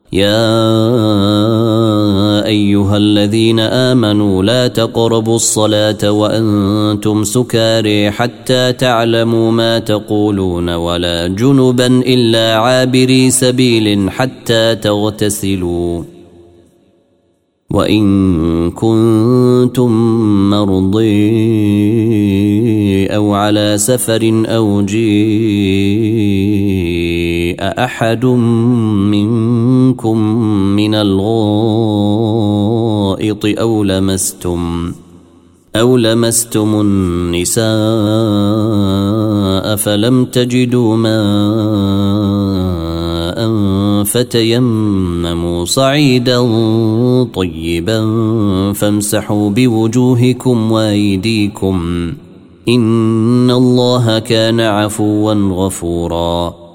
يا أيها الذين آمنوا لا تقربوا الصلاة وأنتم سكارى حتى تعلموا ما تقولون ولا جنبا إلا عابري سبيل حتى تغتسلوا وإن كنتم مرضى أو على سفر أو جاء أحد منكم من الغائط أو لمستم النساء فلم تجدوا ماء فتيمموا صعيدا طيبا فامسحوا بوجوهكم وأيديكم إن الله كان عفوا غفورا